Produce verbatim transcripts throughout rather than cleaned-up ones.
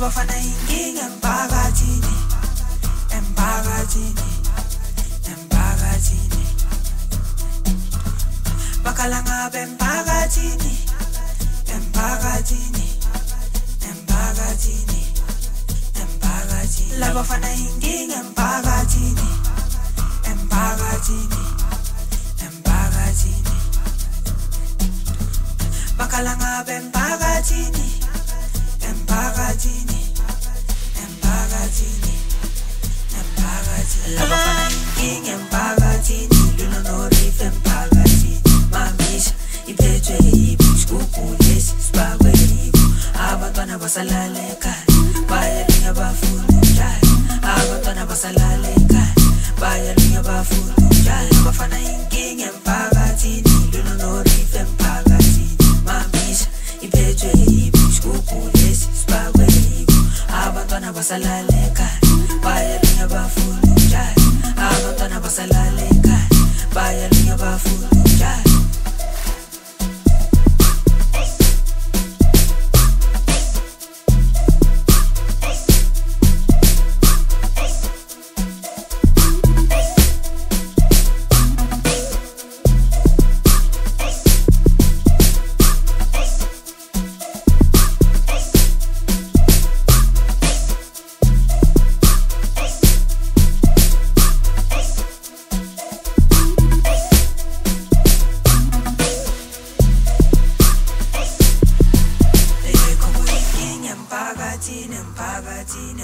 labafana inkinga emphakathini, emphakathini, emphakathini. Bakhala ngabe emphakathini, emphakathini, emphakathini, emphakathini. Labafana inkinga emphakathini, emphakathini, emphakathini. Bakhala ngabe emphakathini, emphakathini, emphakathini, emphakathini. Labafana inkinga emphakathini, luna norife emphakathini. Mamisha iphethwe yibo, isigubhu lesi sibakwe yibo. Abantwana basalala ekhaya, bayalunya bafuna utshaya. Abantwana basalala ekhaya, bayalunya bafuna utshaya. Labafana inkinga emphakathini, luna norife emphakathini. Mamisha iphethwe yibo, isigubhu lesi sibakwe yibo. Abantwana basalala ekhaya, bayalunya bafuna utshaya. Abantwana basalala ekhaya, bayalunya bafuna utshaya. Emphakathini, emphakathini,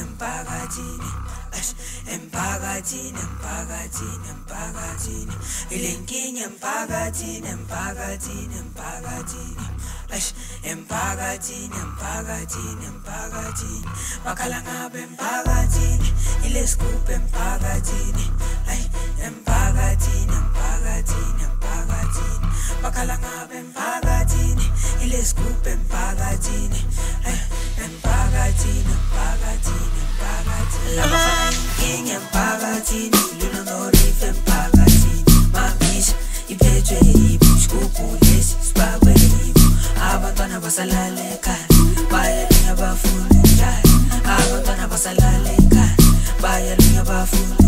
emphakathini, emphakathini, emphakathini. Ilenkinga emphakathini, emphakathini, emphakathini. Emphakathini, emphakathini, emphakathini. Bakhala ngabe emphakathini, ilesigubhu emphakathini. Emphakathini, emphakathini, emphakathini. Bakhala ngabe emphakathini, ilesigubhu emphakathini. Emphakathini, emphakathini, emphakathini. Labafana inkinga emphakathini, luna norife emphakathini. Mamisha iphethwe yibo, isigubhu lesi sibakwe yibo. Abantwana basalala ekhaya, bayalunya bafuna utshaya. Abantwana basalala ekhaya, bayalunya bafuna